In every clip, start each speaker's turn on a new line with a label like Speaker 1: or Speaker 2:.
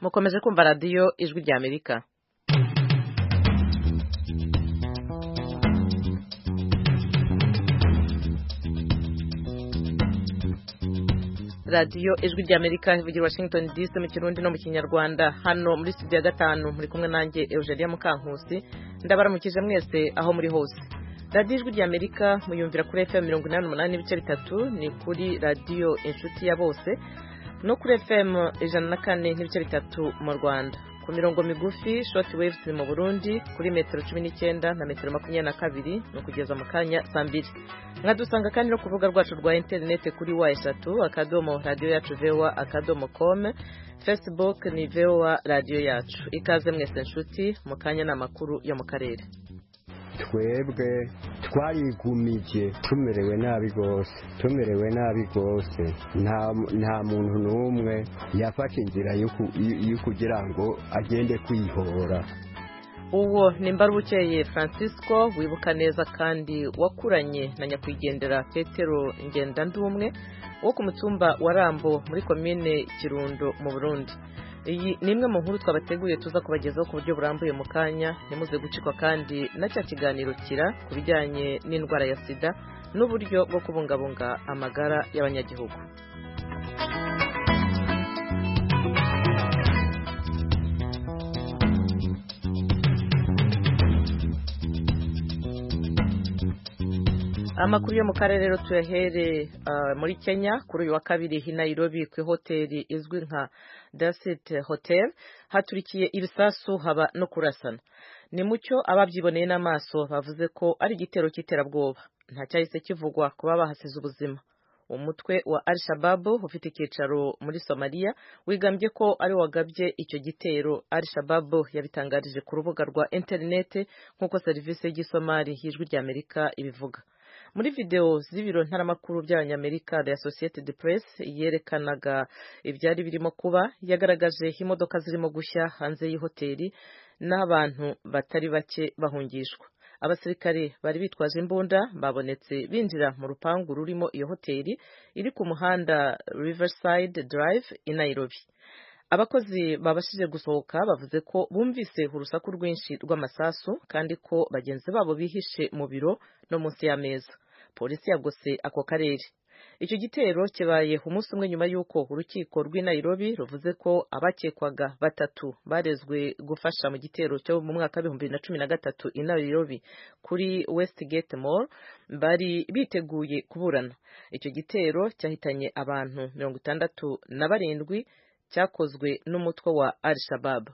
Speaker 1: mukomeje kumva radiyo ijwi rya Amerika. radiyo ijwi rya Amerika ivugira Washington DC mu Kirundi no mu Kinyarwanda. Hano muri studio ya 5 muri kumwe nanjye Eugenia Mukankusi. Ndabaramukije mwese aho muri hose. radiyo ijwi rya Amerika muyumvira kuri FM 88.3, ni kuri radiyo inshuti ya bose, no kuri FM 104.3 mu Rwanda, ku mirongo migufi short waves mu Burundi kuri metero 19 na metero 22 no kugeza mu kanya saa 2. Mwadusanga kandi no kuvuga rwacu rwa internet kuri wa3.radio-yacu.voa.com, Facebook ni VOA radio yacu. Ikaze mwese nshuti mu kanya n'amakuru yo mu karere.
Speaker 2: Twebwe twarigumije tumerewe nabi gose nta muntu n'umwe yafashe inzira yo kugira ngo agende kwihora.
Speaker 1: Uwo ni Mbarubukeye Francisco, wibuka neza kandi wakuranye na nyakwigendera Petero Ngendandumwe wo ku mutumba wa Rambo muri komine Kirundo mu Burundi. Iyi ni imwe mu nkuru twabateguye tuza kubagezaho ku buryo burambuye mu kanya. Nimuze gucikwa kandi na cya kiganiro kira ku bijyanye n'indwara ya sida n'uburyo bwo kubungabunga amagara y'abanyagihugu. Amakuru yo mu karere rero tuyahere muri Kenya. Kuri uyu wa kabiri i Nairobi ku hoteli izwi nka Dusit Hotel haturikiye ibisasu haba no kurasana. Ni mucyo ababyiboneye n'amaso bavuze ko ari igitero cy'iterabwoba. Nta cyahise kivugwa kuba bahasize ubuzima. Umutwe wa Al-Shabaab ufite icyicaro muri Somalia wigambye ko ari wagabye icyo gitero. Al-Shabaab yabitangarije ku rubuga rwa internet nk'uko serivisi y'Isomali y'Ijwi rya Amerika ibivuga. Muri video z'ibiro ntaramakuru by'Abanyamerika The Associated Press yerekanaga ibyari birimo kuba, yagaragaje imodoka zirimo gushya hanze y'ihoteli n'abantu batari bake bahungishwa. Abasirikare bari bitwaje imbunda babonetse binjira mu rupangu rurimo iyo hoteli iri ku muhanda Riverside Drive i Nairobi. Abakozi babashije gusohoka bavuze ko bumvise urusaku rwinshi rw'amasasu kandi ko bagenzi babo bihishe mu biro no munsi y'ameza. Polisi yagose ako karere. Icyo gitero kibaye umunsi umwe nyuma y'uko urukiko rw'i Nairobi ruvuze ko abakekwaga 3 barezwe gufasha mu gitero cyo mu mwaka 2013 i Nairobi kuri Westgate Mall bari biteguye kuburana. Icyo gitero cyahitanye abantu 67 cyakozwe n'umutwe wa Al-Shabaab.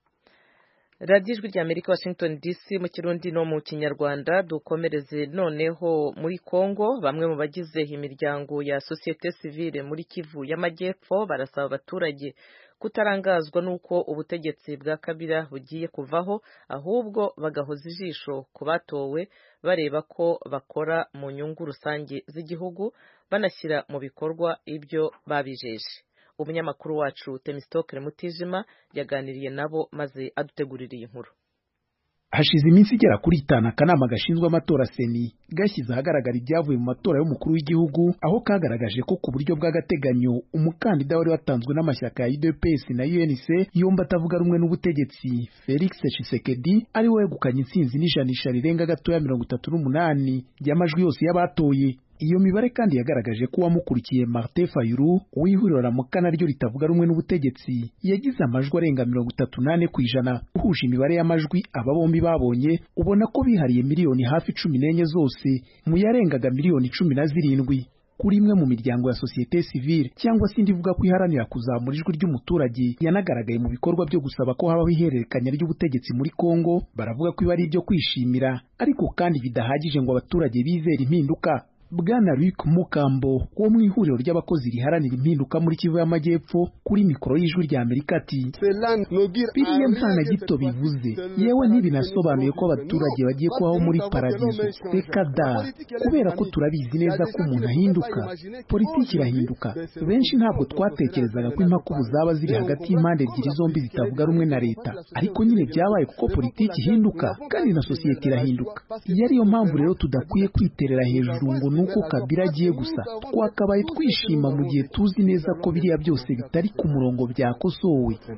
Speaker 1: radiyo ijwi rya Amerika Washington DC mu Kirundi no mu Kinyarwanda. Dukomereze noneho muri Kongo. Bamwe mu bagize imiryango ya societe civile muri Kivu y'Amajyepfo barasaba abaturage kutarangazwa n'uko ubutegetsi bwa Kabila bugiye kuvaho, ahubwo bagahoza ijisho ku batowe bareba ko bakora mu nyungu rusange z'igihugu banashyira mu bikorwa ibyo babijeje. Umunyamakuru wacu Temistokere Mutijima yaganiriye nabo maze adutegurira iyi nkuru.
Speaker 3: Hashize iminsi igera kuri 5 akanama gashinzwe amatora Seni gashyize ahagaragara ibyavuye mu matora y'umukuru w'igihugu, aho kagaragaje ko ku buryo bw'agateganyo umukandida wari watanzwe n'amashyaka ya UDPS na UNC yombi atavuga rumwe n'ubutegetsi Felix Tshisekedi ari we wegukanye intsinzi n'ijanisha rirenga gatoya 38 y'amajwi yose y'abatoye. Iyo mibare kandi yagaragaje ko uwamukurikiye Martin Fayulu w'ihuriro Ramuka naryo ritavuga rumwe n'ubutegetsi yagize amajwi arenga 38%. Uhuje imibare y'amajwi aba bombi babonye ubona ko bihariye miliyoni hafi 14 zose mu yarengaga miliyoni 17. Kuri imwe mu miryango ya societe civile cyangwa se ndivuga ko iharanira kuzamura ijwi ry'umuturage yanagaragaye mu bikorwa byo gusaba ko habaho ihererekanya ry'ubutegetsi muri Kongo, baravuga ko ibari ibyo kwishimira ariko kandi bidahagije ngo abaturage bizere impinduka. Bwana Luc Mukambo wo mu ihuriro ry'abakozi riharanira impinduka muri Kivu y'Amajyepfo kuri mikoro y'Ijwi rya Amerika ati biriya mpana gito bivuze, yewe ntibinasobanuye ko abaturage bagiye kubaho muri paradizo. Reka da, kubera ko turabizi neza ko umuntu ahinduka, politiki irahinduka. Benshi ntabwo twatekerezaga ko impaka ubu zaba ziri hagati y'impande ebyiri zombi zitavuga rumwe na leta, ariko nyine byabaye kuko politiki ihinduka kandi na sosiyete irahinduka. Iyo ariyo mpamvu rero tudakwiye kwiterera hejuru ngo nuko Kabila agiye gusa. Twakabaye twishima mu gihe tuzi neza ko biriya byose bitari ku murongo byakosowe. Ku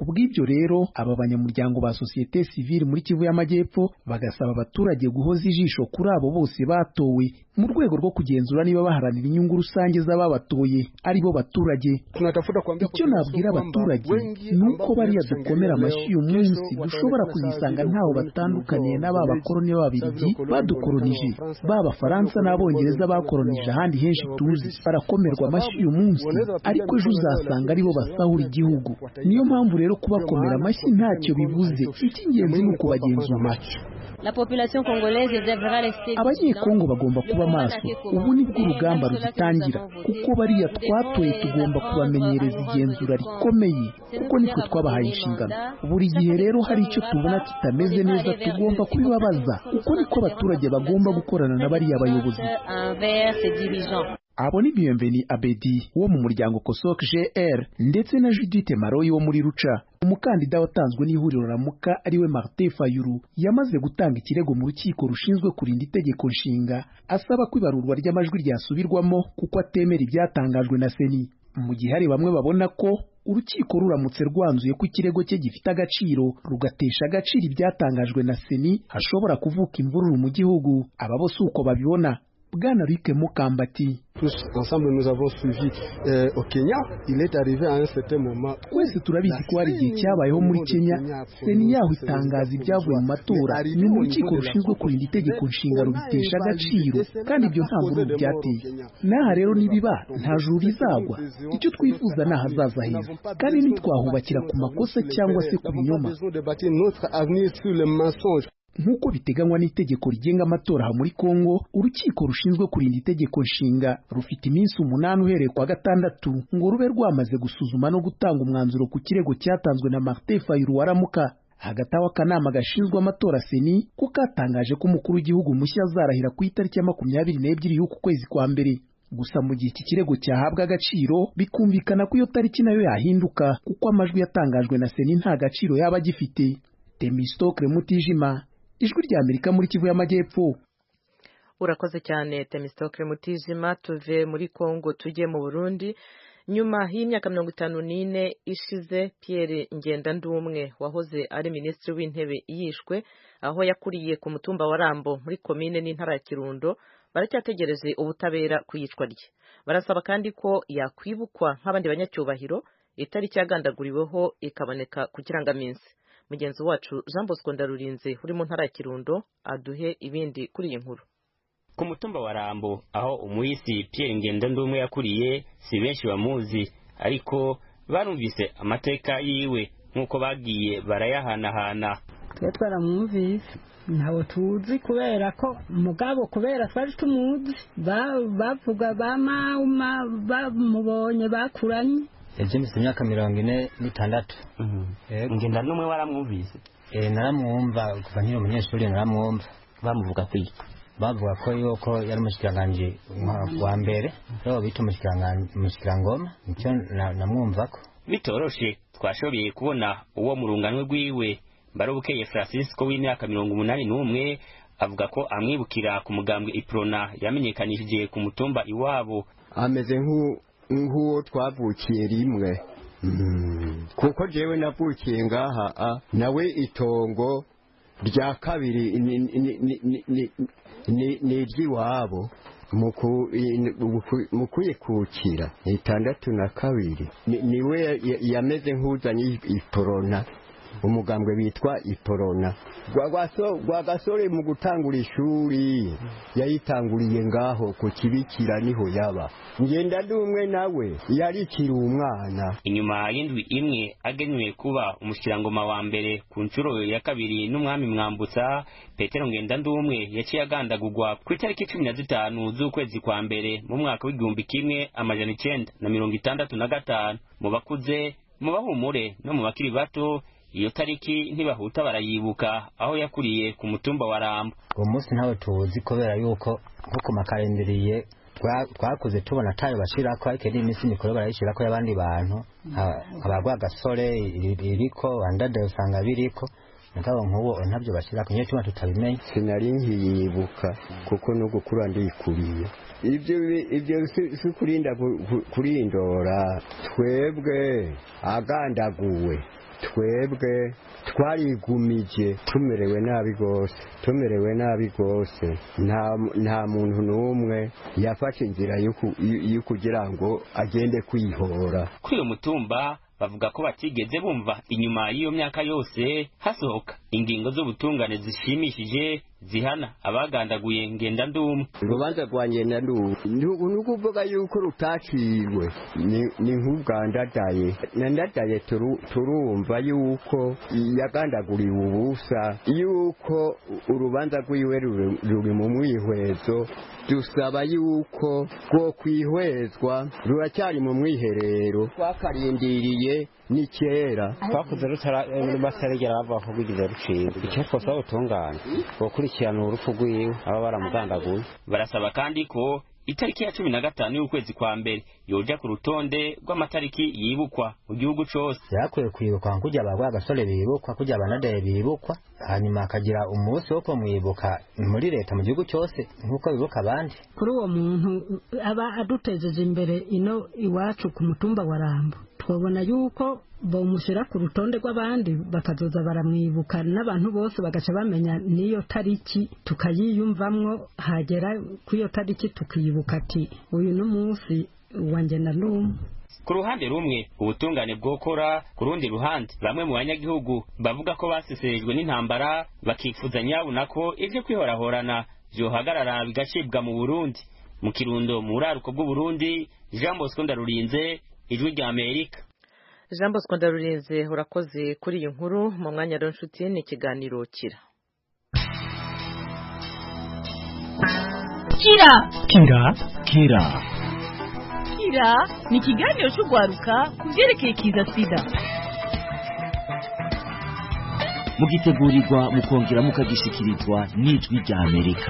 Speaker 3: bw'ibyo rero aba banyamuryango ba sosiyete sivile muri Kivu y'Amajyepfo bagasaba abaturage guhoza ijisho kuri abo bose batowe mu rwego rwo kugenzura niba baharanira inyungu rusange z'ababatoye ari bo baturage. Icyo nabwira abaturage ni uko bariya dukomera amashyi uyu munsi dushobora kuzisanga ntaho batandukaniye n'aba bakoloni b'Ababiligi badukolonije, b'Abafaransa n'Abongereza bakolonije ahandi henshi tuzi. Barakomerwa amashyi uyu munsi ariko ejo uzasanga aribo basahura igihugu. Niyo mpamvu rero kubakomera amashyi ntacyo bivuze, icy'ingenzi ni ukubagenzura. Abanyekongo bagomba kuba maso, ubu nibwo urugamba rugitangira, kuko bariya twatoye tugomba kubamenyereza igenzura rikomeye, kuko nitwe twabahaye inshingano. Buri gihe rero hari icyo tubona kitameze neza tugomba kubibabaza, uko niko abaturage bagomba gukorana na bariya bayobozi. Abo ni Bienveni Abedi wo mu muryango Kosok GR ndetse na Judith Maroyi wo muri Ruca. Umukandida watanzwe n'ihuriro Ramuka ariwe Martin Fayulu yamaze gutanga ikirego mu rukiko rushinzwe kurinda itegeko nshinga asaba ko ibarurwa ry'amajwi ryasubirwamo kuko atemera ibyatangajwe na Seni. Mu gihe hari bamwe babona ko urukiko ruramutse rwanzuye ko ikirego cye gifite agaciro rugatesha agaciro ibyatangajwe na Seni hashobora kuvuka imvururu mu gihugu. Aba bose uko babibona. Bwana Luc Mukambati:
Speaker 4: ensemble nous avons suivi au Kenya, il est arrivé à un certain moment.
Speaker 3: Twese turabizi ko hari igihe cyabayeho muri Kenya, Seni yaho itangaza ibyavuye mu matora ni mu rukiko rushinzwe kurinda itegeko nshinga rubitesha agaciro, kandi ibyo nta mvururu byateye. N'aha rero nibiba nta juru rizagwa. Icyo twifuza ni ahazaza heza, kandi ntitwahubakira ku makosa cyangwa se ku binyoma. Nk'uko biteganywa n'itegeko rigenga amatora muri Kongo, urukiko rushinzwe kurinda itegeko nshinga rufite iminsi 8 uhereye kwa gatandatu ngo rube rwamaze gusuzuma no gutanga umwanzuro ku kirego cyatanzwe na Martin Fayulu waramuka. Hagati aho akanama gashinzwe amatora Seni ko katangaje ko umukuru w'igihugu mushya azarahira ku itariki ya 22 y'uku kwezi kwa mbere. Gusa mu gihe iki kirego cyahabwa agaciro bikumvikana ko iyo tariki nayo yahinduka kuko amajwi yatangajwe na Seni nta gaciro yaba agifite. Temistokle Mutijima, Ijwi rya Amerika muri Kivu y'Amajyepfo.
Speaker 1: Urakoze cyane Temistokle Mutijima. Tuve muri Kongo tujye mu Burundi. Nyuma y'imyaka 54 ishize, Pierre Ngendandumwe wahoze ari minisitiri w'intebe yishwe aho yakuriye ku mutumba wa Rambo muri komine n'intara ya Kirundo. Baracyategereje ubutabera kuyicwa rye. Barasaba kandi ko yakwibukwa nk'abandi banyacyubahiro, itariki yagandaguriweho ikaboneka ku kirangaminsi. Mugenzi wacu Jean Bosco Ndarurinze uri mu ntara ya Kirundo aduhe ibindi kuri iyi nkuru.
Speaker 5: Ku mutumba wa Rambo aho umuhisi Pierre Ngendandumwe yakuriye si benshi bamuzi, ariko barumvise amateka yiwe nk'uko bagiye barayahanahana.
Speaker 6: Twe twaramwumvise ntawo tuzi kubera ko mugabo kubera twari tumuzi bavuga bamubonye bakuranye.
Speaker 7: James imyaka 46.
Speaker 5: Ngendandumwe waramwumvise?
Speaker 7: Naramwumva kuva nkiri umunyeshuri, naramwumva.
Speaker 5: Bamuvuga kwiki?
Speaker 7: Bavuga ko yuko yari umushikiranganje wa mbere, rero bita umushikirangoma, nicyo namwumvako.
Speaker 5: Bitoroshe twashoboye kubona uwo mu runganwe rwiwe. Barubukeye Francisco w'imyaka 81 avuga ko amwibukira ku mugambwe Iprona yamenyekanishije ku mutumba iwabo.
Speaker 2: Ameze nk'uwo twavukiye rimwe, kuko jewe navukiye ngaha nawe itongo rya kabiri ni iry'iwabo mu kuyikukira 62 niwe yameze nk'uzanye Iprona, umugambwe bitwa Iprona. Rwagasore mu gutangura ishuri yayitanguriye ngaho ku Kibikira niho yaba. Ngendandumwe nawe yarikiri umwana.
Speaker 5: Inyuma y'indwi imwe agenywe kuba umushikirangoma wa mbere ku ncuro ya kabiri n'umwami Mwambutsa, Petero Ngendandumwe yaciye agandagurwa ku itariki 15 z'ukwezi kwa mbere mu mwaka w'1965. Mu bakuze, mu bahumure no mu bakiri bato, iyo tariki ntibahuta barayibuka aho yakuriye ku mutumba wa Rambo.
Speaker 7: Uwo munsi ntawe tuzi kubera yuko nko ku makalenderiye twakuze tubona tayo bashirako, ariko ari iminsi mikuru barayishirako y'abandi bantu abagwa gasore iriko andade usanga biriko, mugabo nk'uwo ntabyo bashirako, niyo cyuma tutabimenye.
Speaker 2: Sinari nkiyibuka kuko no gukura ndikuriye. ibyo si kurinda kurindora twebwe agandaguwe twebwe twarigumije tumerewe nabi rwose nta muntu n'umwe yafashe inzira yo kugira ngo agende kwihora
Speaker 5: kuri uyu mutumba bavuga ko batigeze bumva inyuma y'iyo myaka yose hasohoka ingingo z'ubutungane zishimishije zihana abagandaguye Ngendandumwe.
Speaker 2: Urubanza rwa Ngendandumwe ni ukuvuga yuko rutaciwe ni nk'ubwandadaye na ndadaye turumva yuko yagandaguriwe ubusa yuko urubanza rwiwe ruri mu mwihwezo dusaba yuko rwo kwihwezwa ruracyari mu mwiherero twakarindiriye ni kera
Speaker 8: twakuze batarigera bavuga ko rwigize ruciwe icyo twasaba ubutungane gukurikirana urupfu rwiwe aba baramugandaguye.
Speaker 5: Barasaba kandi ko itariki ya 15 y'ukwezi kwa mbere yoja ku rutonde rw'amatariki yibukwa mu gihugu cyose.
Speaker 7: Yakwiye kwibukwa kujya abagwa gasore bibukwa kujya abanadaye bibukwa hanyuma akagira umunsi wo kumwibuka muri leta mu gihugu cyose nkuko bibuka abandi.
Speaker 6: Kuri uwo muntu aba adutejeje imbere ino iwacu ku mutumba wa Rambo twabona yuko bomushyira ku rutonde rw'abandi bakazoza baramwibuka n'abantu bose bagaca bamenya niyo tariki tukayiyumvamwo hagera ku iyo tariki tukiyibuka ati uyu n'umunsi wa Ngendandumwe.
Speaker 5: Ku ruhande rumwe ubutungane bwokora, ku rundi ruhande bamwe mu banyagihugu bavuga ko baseserejwe n'intambara bakifuza nyabuna ko ivyo kwihorahorana vyohagarara bigacibwa mu Burundi. Mu Kirundo mu buraruko bw'u Burundi, Jean Bosco Ndarurinze, Ijwi rya Amerika.
Speaker 1: Jean Bosco Ndarurinze urakoze kuri iyi nkuru. Mu mwanya rero nshuti ni ikiganiro Kira.
Speaker 9: Kira ni ikiganiro cy'ugwaruka ku byerekeye kiza sida.
Speaker 10: Mugitegurirwa mukongera mukagishikirizwa n'Ijwi rya Amerika.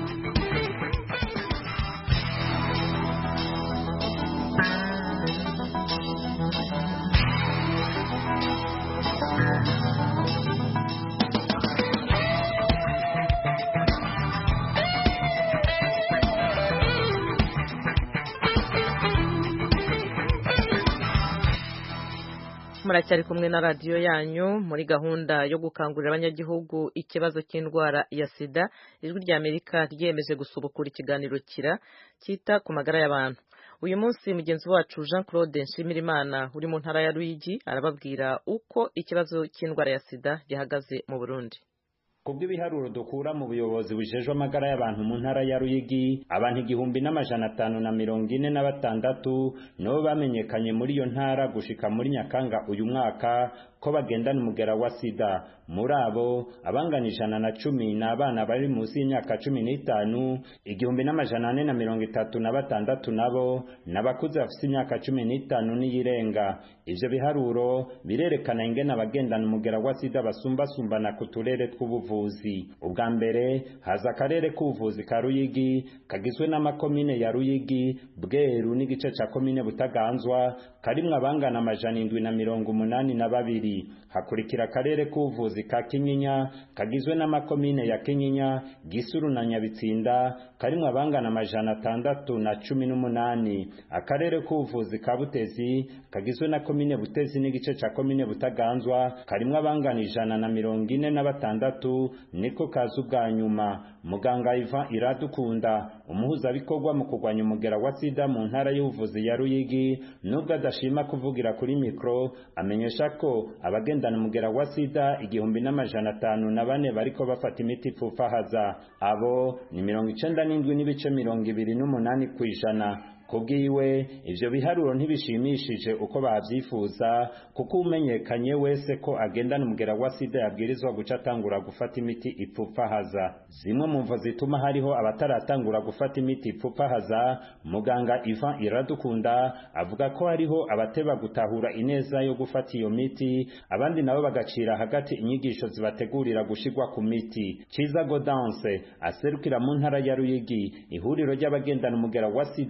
Speaker 1: Muracyari kumwe na radio yanyu muri gahunda yo gukangurira abanyagihugu ikibazo cy'indwara ya sida. Ijwi rya Amerika ryemeje gusubukura ikiganiro Kira cyita ku magara y'abantu. Uyu munsi mugenzi wacu Jean Claude Nshimirimana uri mu ntara ya Ruyigi arababwira uko ikibazo cy'indwara ya sida gihagaze mu Burundi.
Speaker 11: Kubw'ibiharuro dukura mu buyobozi bujejwe amagara y'abantu mu ntara ya Ruyigi, abantu 1546 no bamenyekanye muri iyo ntara gushika muri Nyakanga uyu mwaka ko bagendana umugera wa sida. Muri abo abangana 110 n'abana bari munsi y'imyaka 15, 1436 nabo n'abakuze bafite imyaka 15 n'iyirenga. Ivyo biharuro birerekana ingene abagendana umugera wa sida basumbasumbana ku turere tw'ubuvuzi. Ubwa mbere haza akarere k'ubuvuzi ka Ruyigi kagizwe n'amakomine ya Ruyigi, Bweru n'igice ca komine Butaganzwa karimwe abangana 782. Hakurikira akarere k'ubuvuzi ka Kinyinya kagizwe n'amakomine ya Kinyinya, Gisuru na Nyabitsinda karimwe abangana 618. Akarere k'ubuvuzi ka Butezi kagizwe na komine Butezi n'igice ca komine Butaganzwa karimwe abangana 146 niko kazu bwa nyuma. Muganga Ivan Iradukunda umuhuza bikorwa mu kugwanya umugera wa sida mu ntara y'ubuvuzi ya Ruyigi, nubwo adashima kuvugira kuri mikro, amenyesha ko abagendana umugera wa sida 1504 bariko bafata imiti ipfufahaza. Abo ni 97.28%. Kubwiwe ivyo biharuro ntibishimishije uko bavyifuza, kuko umenyekanye wese ko agendana umugera wa sida yabwirizwa guca atangura gufata imiti ipfufahaza. Zimwe mu mvo zituma hariho abataratangura gufata imiti ipfufahaza, muganga Ivan Iradukunda avuga ko hariho abateba gutahura ineza yo gufata iyo miti, abandi nabo bagacira hagati inyigisho zibategurira gushigwa ku miti. Ciza Godanse aserukira mu ntara ya Ruyigi ihuriro ry'abagendana umugera wa sida mu Burundi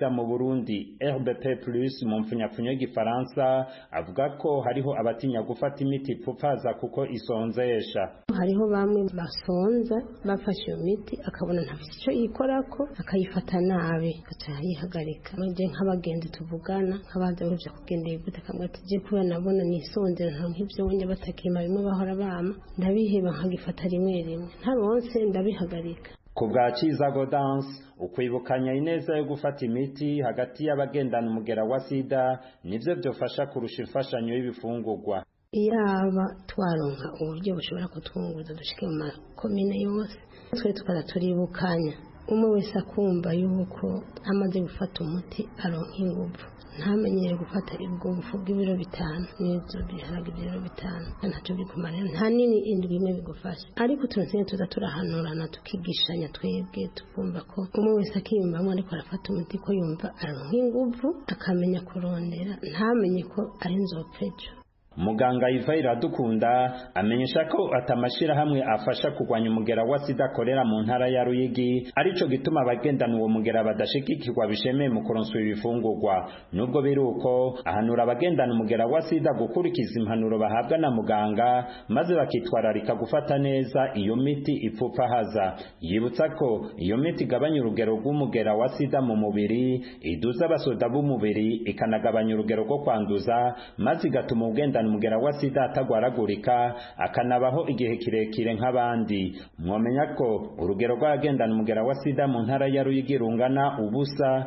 Speaker 11: Burundi RBP+ mu mfunyapfunyo y'igifaransa avuga ko hariho abatinya gufata imiti ipfupfaza kuko isonzesha.
Speaker 12: Hariho bamwe basonza bafashe iyo miti akabona ntafite icyo yikorako akayifata nabi akayihagarika. Muje nk'abagenzi tuvugana nk'abadaje kugendeye gute kamwe tije kuba nabona nisonzera nta nk'ibyo wonye batakima bimwe bahora bama ndabiheba nkagifata rimwe rimwe ntaronse ndabihagarika.
Speaker 11: Ku bwa Ciza Gaudence ukwibukanya ineza yo gufata imiti hagati y'abagendana umugera wa sida nivyo byofasha kurusha imfashanyo y'ibifungurwa.
Speaker 12: Iyaba twaronka uburyo bushobora kutwunguza dushike mu makomine yose twe tukara turibukanya umwe wese akumva yuko amaze gufata umuti aronka inguvu ntamenyere gufata ubwo bufu bw'ibiro 5 n'ibyo biharage ibiro 5 ntacyo bikumarira nta nini indwi imwe bigufasha ariko turonse tuza turahanurana tukigishanya twebwe tukumva ko umwe wese akiyumvamo ariko arafata umuti ko yumva aronka inguvu akamenya kurondera ntamenye ko ari nzopejo.
Speaker 11: Muganga Iva Iradukunda amenyesha ko atamashira hamwe afasha kugwanya umugera wa sida akorera mu ntara ya Ruyigi arico gituma abagendana uwo mugera badashikikirwa bishemeye mu kuronswa ibifungurwa. Nubwo biruko ahanura abagendana umugera wa sida gukurikiza impanuro bahabwa na muganga maze bakitwararika gufata neza iyo miti ipfupfahaza. Yibutsa ko iyo miti igabanya urugero rw'umugera wa sida mu mubiri, iduza abasoda b'umubiri, ikanagabanya urugero rwo kwanduza maze igatuma ugendana umugera wa sida atagwaragurika akanabaho igihe kirekire nk'abandi. Mwomenya ko urugero rw'abagendana umugera wa sida mu ntara ya Ruyigi rungana ubusa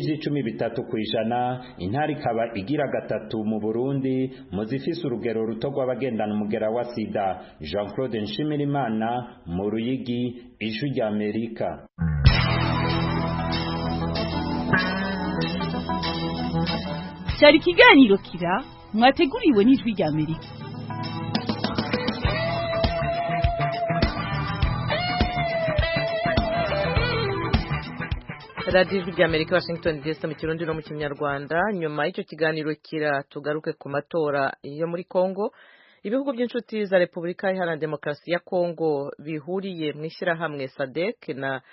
Speaker 11: n'3% intara ikaba igira 3 mu Burundi mu zifise urugero ruto rw'abagendana umugera wa sida. Jean-Claude Nshimirimana mu Ruyigi, Ijwi rya Amerika.
Speaker 9: Cyari ikiganiro Kira mwateguriwe n'Ijwi rya Amerika.
Speaker 1: Radio Ijwi rya Amerika, Washington DC mu Kirundi no mu Kinyarwanda. Nyuma y'icyo kiganiro Kira tugaruke ku matora yo muri Kongo. Ibihugu by'inshuti za Repubulika Iharanira Demokarasi ya Kongo bihuriye mu ishyirahamwe SADC na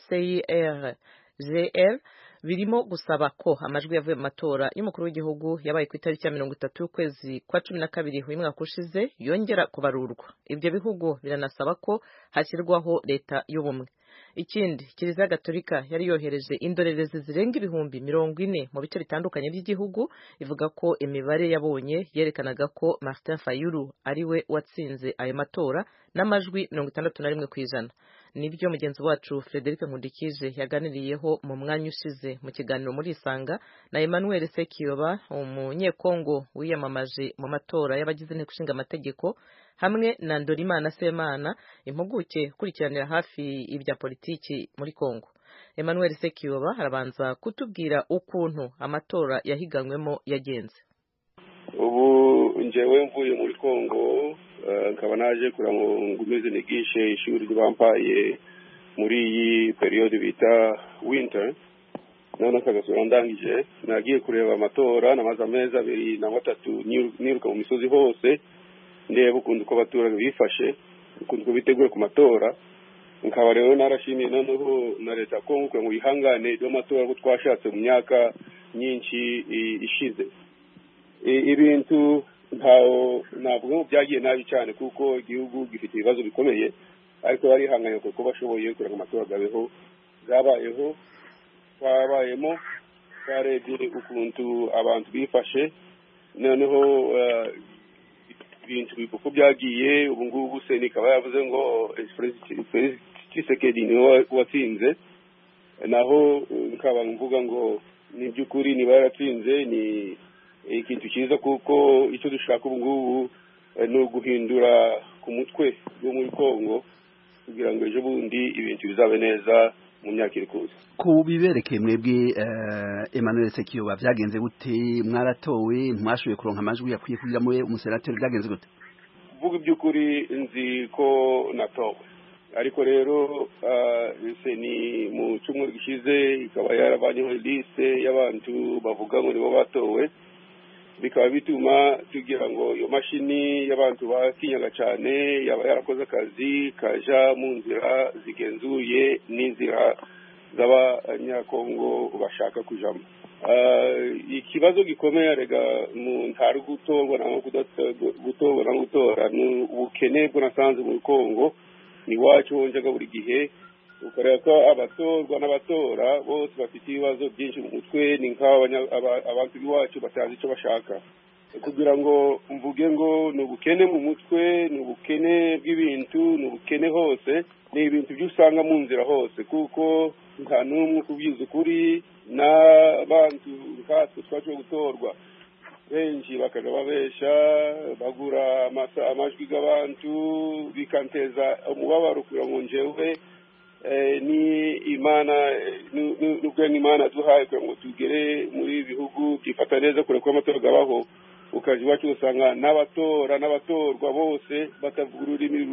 Speaker 1: CIRGL birimo gusaba ko amajwi yavuye mu matora y'umukuru w'igihugu yabaye ku itariki ya 30 y'ukwezi kwa 12 uyu mwaka ushize yongera kubarurwa. Ibyo bihugu biranasaba ko hashyirwaho leta y'ubumwe. Ikindi, Kiliziya Gatolika yari yohereje indorerezi zirenga ibihumbi 40 mu bice bitandukanye by'igihugu ivuga ko imibare yabonye yerekanaga ko Martin Fayulu ariwe watsinze ayo matora n'amajwi 61%. Nibyo mugenzi wacu Frederic Nkundikije yaganiriyeho mu mwanya ushize mu kiganiro muri Isanga na Emmanuel Sekiyoba, umunyekongo wiyamamaje mu matora y'abagize inteko ishinga amategeko, hamwe na Ndorimana Semana, impuguke kurikiranira hafi ibya politiki muri Kongo. Emmanuel Sekiyoba harabanza kutubwira ukuntu amatora yahiganywemo yagenze.
Speaker 13: Ubu njewe mvuye muri Kongo nkaba naje kurangumiza nigishe ishuri ryampaye muri iyi periode bita winter, none kagasura ndangije nagiye kureba amatora namaze amezi 2 na 3 niruka mu misozi hose ndeba ukuntu ko abaturage bifashe ukuntu biteguye ku matora. Nkaba rero narashimiye noneho na leta Kongo ngo yihangane ibyo matora ko twashatse mu myaka nyinshi ishize. Ibintu ntabwo byagiye nabi cyane kuko igihugu gifite ibibazo bikomeye, ariko bari hanganye kuko bashoboye kugira amatora gabayeho twabayemo twarebye ukuntu abantu bifashe, noneho ibintu bivuko byagiye. Ubu ngubu Seni kaba yavuze ngo Tshisekedi niwe watsinze, naho nkaba mvuga ngo ni by'ukuri niba yaratsinze ni ikintu cyiza kuko icyo dushaka ubu ngubu ni uguhindura ku mutwe wo muri Kongo kugira ngo ejo bundi ibintu bizabe neza mu myaka iri kuza.
Speaker 14: Ku biberekeye mwebwe Emmanuel Sekiyoba byagenze gute? Mwaratowe, mwashoboye kuronka amajwi yakwiye kugira muri umusenateri, byagenze gute?
Speaker 13: Vuga by'ukuri nzi ko natowe, ariko rero Seni mu cyumweru gishize ikaba yaravanyeho liste y'abantu bavuga ngo nibo batowe, bikaba bituma tugira ngo iyo mashini y'abantu batinyaga cyane yaba yarakoze akazi kaja mu nzira zigenzuye n'inzira z'abanyakongo bashaka kujamo. ikibazo gikomeye rega umuntu ari gutorwa na gutorwa na gutora ni ubukene bwo nasanze mu Kongo ni wacu wonjaga buri gihe ukareba ko abatorwa n'abatora bose bafite ibibazo byinshi mu mutwe ni abantu b'iwacu batazi icyo bashaka kugira ngo mvuge ngo ni ubukene mu mutwe ni ubukene bw'ibintu ni ubukene hose ni ibintu by'usanga mu nzira hose kuko nta n'umwe kubwiza ukuri n'abantu nkatwe twaje gutorwa benshi bakaja babesha bagura amajwi y'abantu bikanteza umubabaro kugira ngo njewe ni imana nubwo ni imana duhaye kugira ngo tugere muri bihugu byifata neza kure ko amatora gabaho ukaje iwacu usanga n'abatorwa bose batavuga ururimi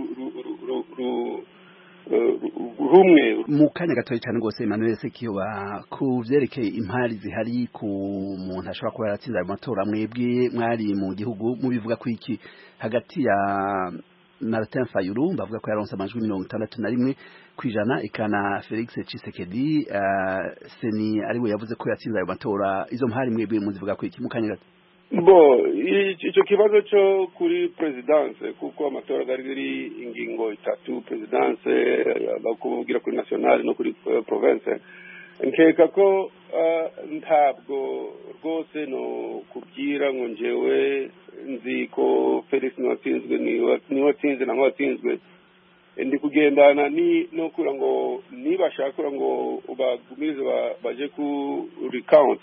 Speaker 13: rumwe.
Speaker 14: Mu kanya gatoya cyane rwose Emmanuel Sekiyoba ku vyerekeye impari zihari ku muntu ashobora kuba yaratsinze ayo matora mwebwe mwari mu gihugu mubivuga ko iki hagati ya Martin Fayulu bavuga ko yaronse amajwi 61 kwijana ikana Felix Tshisekedi seni ariwe yavuze ko yatsinze ayo matora izo mpari mwebwe muzivuga ko iki mu kanya gato
Speaker 13: icyo kibazo cyo kuri presidence kuko amatora gari ingingo itatu presidence bakubwira kuri national no kuri province nkeka ko ntabwo rwose no kubwira ngo njewe nzi ko Felix watsinzwe ni watsinze na watsinzwe ndi kugendana no kura ngo nibashaka ngo bagumirize baje ku recount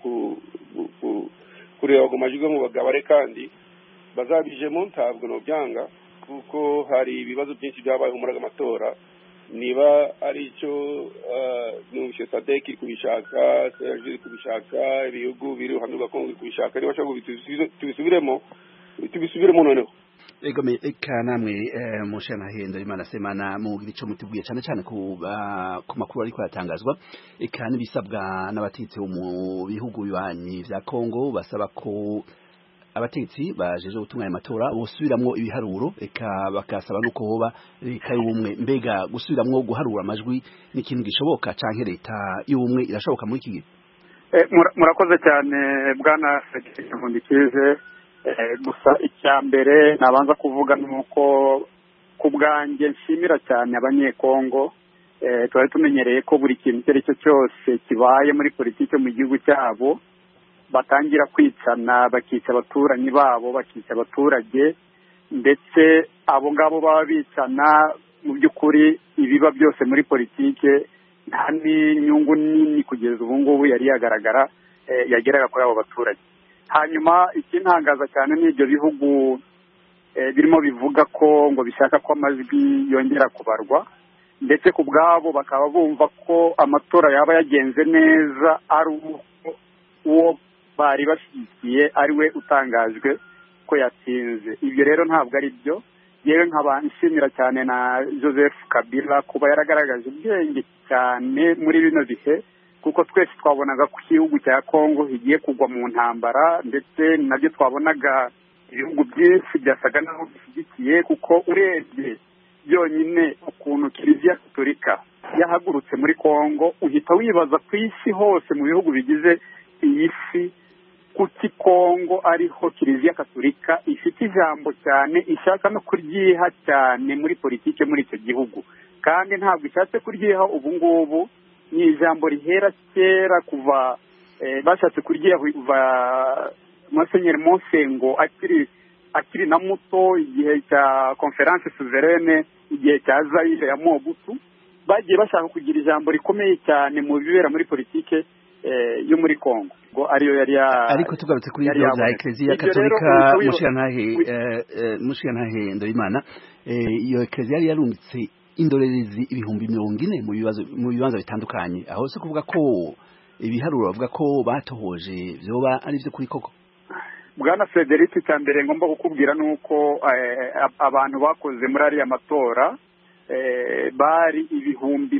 Speaker 13: kureba ngo amajwi mu bagabare kandi bazabijemo ntabwo no byanga kuko hari ibibazo byinshi byabaye muri amatora niba ari cyo n'ubushe sadeki kubishaka serajiri kubishaka ibihugu biri ruhande rwa Kongo kubishaka niba shaka tubisubiremo noneho
Speaker 14: ego eka namwe mushana hendo Imana semana mu gico mutubwiye cyane cyane ku makuru ariko yatangazwa eka nibisabwa n'abatetsi mu bihugu bibanyi vya Kongo basaba ko abatetsi bajeje gutunganya amatora bosubiramwo ibiharuro eka bakasaba nuko hoba leta y'ubumwe mbega gusubiramwo guharura amajwi ni ikintu gishoboka canke leta y'ubumwe irashoboka muri iki gihe
Speaker 15: murakoze cyane bwana Sekiyoba gusa icya mbere nabanza kuvuga nuko ku bwanjye nshimira cyane abanyekongo twari tumenyereye ko buri kintu icyo ari cyo cyose kibaye muri politiki mu gihugu cyabo batangira kwicana bakica abaturanyi babo bakica abaturage ndetse abo ngabo baba bicana mu by'ukuri ibiba byose muri politiki nta n'inyungu nini kugeza ubu ngubu yari yagaragara yageraga kuri abo baturage. Hanyuma ikintangaza cyane n'ibyo bihugu birimo bivuga ko ngo bishaka ko amajwi yongera kubarwa ndetse ku bwabo bakaba bumva ko amatora yaba yagenze neza ari uwo bari bashyigikiye ari we utangajwe ko yatsinze. Ibyo rero ntabwo ari byo. Yewe nkaba nshimira cyane na Joseph Kabila kuba yaragaragaje ubwenge cyane muri bino bihe kuko twese twabonaga ko igihugu cya Kongo higiye kugwa mu ntambara ndetse nabyo twabonaga ibihugu byinshi byasaga naho bishyigikiye kuko urebye byonyine ukuntu Kiliziya Gatolika yahagurutse muri Kongo uhita wibaza ku isi hose mu bihugu bigize iyi si kuki Kongo ariho Kiliziya Gatolika ifite ijambo cyane ishaka no kuryiha cyane muri politike muri icyo gihugu kandi ntabwo ishatse kuryiha ubu ngubu ni ijambo rihera kera kuva bashatse kuryiha Monseigneur Monsengo akiri na muto igihe cya conference souveraine igihe cya Zaire ya Mobutu bagiye bashaka kugira ijambo rikomeye cyane mu bibera muri politike yo muri Kongo ngo ariyo yari
Speaker 14: ariko tugarutse kuri ibyo bya Eklezia Katolika Mushiyantahe Ndorimana iyo Eklezia yari yarungitse indorerezi ibihumbi 40 mu bibanza bitandukanye aho se kuvuga ko ibiharuro bavuga ko batohoje byoba ari byo kuri koko.
Speaker 15: Bwana Frederic cyambere ngomba kukubwira nuko abantu bakoze muri ariya matora bari ibihumbi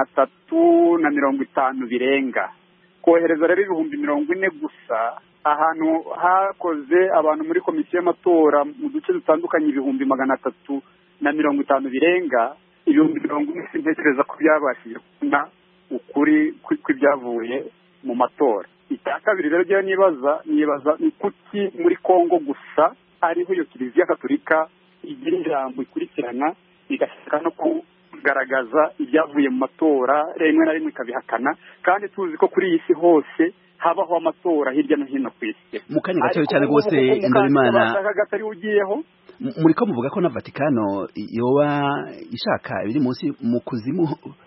Speaker 15: 350 birenga kohereza rero ibihumbi 40 gusa ahantu hakoze abantu muri komisiyo y'amatora mu duce dutandukanye ibihumbi 350 birenga ibihumbi 40 sintekereza ko byabashije kubona ukuri kw'ibyavuye mu matora icya kabiri rero ryo nibaza ni kuki muri Kongo gusa ariho iyo kiliziya gatolika igira ijambo ikurikirana igashaka no kugaragaza ibyavuye mu matora rimwe na rimwe ikabihakana, kandi tuzi ko kuri iyi si hose habaho amatora hirya no hino ku isi.
Speaker 14: Mu kanya gatoya cyane rwose Ndabimana
Speaker 15: gatari ugiyeho
Speaker 14: muri ko muvuga ko na Vatikano yoba ishaka biri munsi mu kuzimu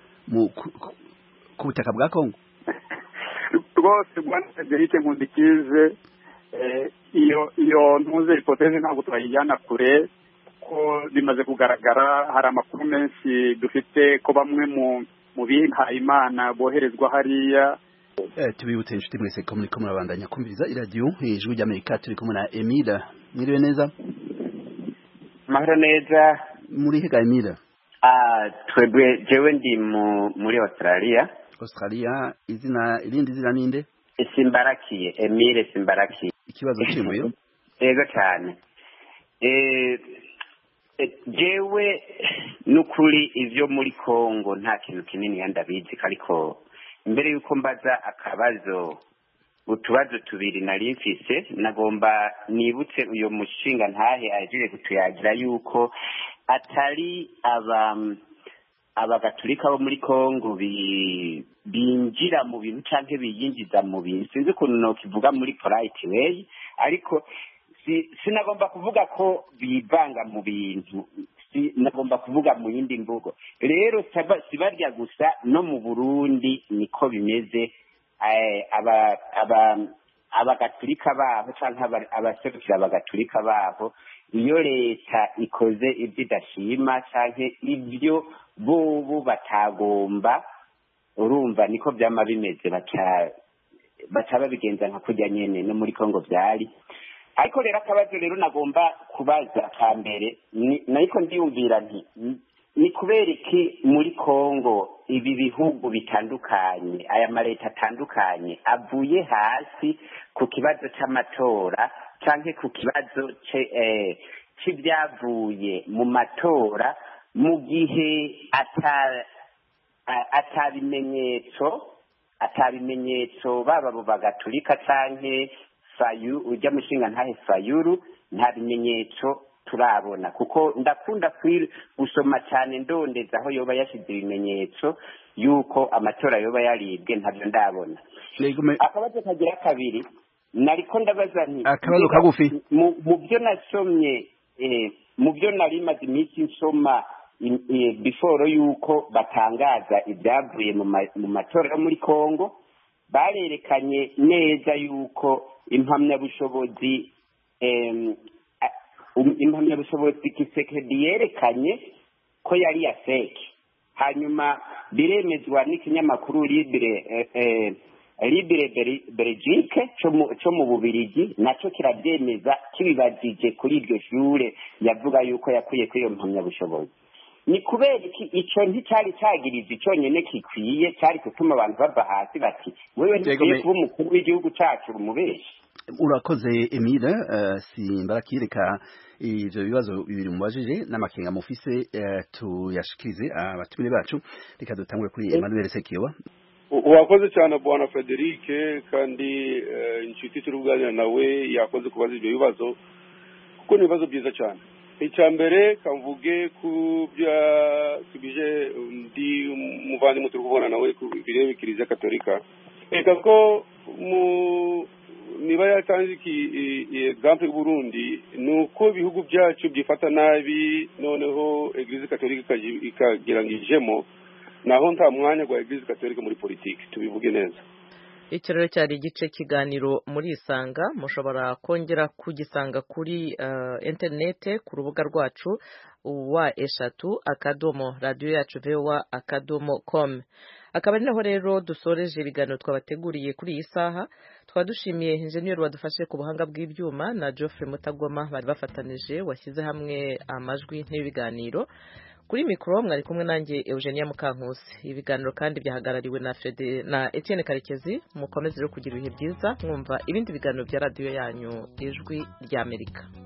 Speaker 14: ku butaka bwa Kongo.
Speaker 15: Rwose Bwana Frederic Nkundikize, iyo ntuze hipoteze ntabwo turayijyana kure, ko bimaze kugaragara. Hari amakuru menshi dufite ko bamwe mu bihaye Imana boherezwa hariya.
Speaker 14: Tubibutse inshuti mwese ko muriko murabandanya kumviriza iradiyo Ijwi ry'Amerika, turi kumwe na Emile. Mwiriwe neza?
Speaker 16: Mahoro neza.
Speaker 14: Muri hega Emile?
Speaker 16: Twebwe jewe ndi muri Australia.
Speaker 14: Australia, irindi zina ninde?
Speaker 16: Simbarakiye, Emile Simbarakiye.
Speaker 14: Ikibazo kimwe?
Speaker 16: Ego cyane. Jewe nukuri ivyo muri Kongo nta kintu kinini yandabizi, ariko mbere yuko mbaza akabazo, utubazo tubiri nari mfise, nagomba nibutse uyo mushinga ntahe ajire kutuyagira yuko atari abagatulika bo muri Kongo binjira mu bintu canke biyinjiza mu bintu, sinzi ukuntu nokivuga muri polite way, ariko sinagomba kuvuga ko bivanga mu bintu, nagomba kuvuga mu yindi mvugo. Rero sibarya gusa, no mu Burundi niko bimeze. Abagatulika baho canke abaserukira abagatulika baho, iyo leta ikoze ibyo idashima canke ibyo bobo batagomba, urumva niko byama bimeze, baca babigenza nka kurya nyene no muri Kongo byari. Ariko rero akabazo rero nagomba kubaza ka mbere, nariko ndiyumvira nti ni kubera iki muri Kongo ibi bihugu bitandukanye, aya mareta atandukanye avuye hasi ku kibazo c'amatora canke ku kibazo c'ibyavuye mu matora, mu gihe atabimenyetso baba bo bagatulika canke ujya mushinga ntahe Fayulu, nta bimenyetso turabona, kuko ndakunda gusoma cyane ndondeza aho yoba yashize ibimenyetso yuko amatora yoba yaribwe, ntabyo ndabona. Akabazo kagira kabiri, nariko ndabaza nti
Speaker 14: akabazo kagufi
Speaker 16: mu byo nasomye, mu byo nari maze iminsi nsoma before yuko batangaza ibyavuye mu matora yo muri Kongo, barerekanye neza yuko impamyabushobozi Kisekedi yerekanye ko yari ya fake, hanyuma biremezwa n'ikinyamakuru Libre Belgique cyo mu Bubirigi, naco kirabyemeza kibibajije kuri iryo shure yavuga yuko yakuye kuri iyo mpamyabushobozi. Ni kubera iki ico nticari cagiriza cyonyene kikwiye, cari gutuma abantu bava hasi bati wewe ntigiye kuba umukuru w'igihugu cacu umubeshi?
Speaker 14: Urakoze Emile. Simbarakireka ivyo bibazo bibiri mubajije n'amakenga mufise tuyashikirize abatumire bacu. Reka dutangure kuri Emmanuel Sekiwa.
Speaker 13: Wakoze cyane Bwana Frederic, kandi inshuti turuganira nawe yakoze kubaza ibyo bibazo, kuko ni ibibazo byiza cyane. Icya mbere kamvuge kubije ndi muvandimwe turi kubona nawe ku bireba Kiliziya Gatolika, reka ko niba yatanze example y'u Burundi, nuko ibihugu byacu byifata nabi, noneho Eglise Gatolika ikagirangijemo, naho nta mwanya gwa Eglise Gatolika muri politiki, tubivuge neza.
Speaker 1: Iki rero cyari igice kiganiro muri Isanga, mushobora kongera kugisanga kuri interinete ku rubuga rwacu wa@radio-yacu.voa.com. Akaba ari naho rero dusoreje ibiganiro twabateguriye kuri iyi saha. Twadushimiye engineer wadufashe ku buhanga bw'ibyuma na Geoffrey Mutagoma bari bafatanije washyize hamwe amajwi n'ibiganiro. Kuri mikoro mwari kumwe nanjye Eugenia Mukankusi. Ibiganiro kandi byahagarariwe na Etienne Karekezi. Mukomeze rero kugira ibihe byiza mwumva ibindi biganiro bya radio yanyu Ijwi ry'Amerika.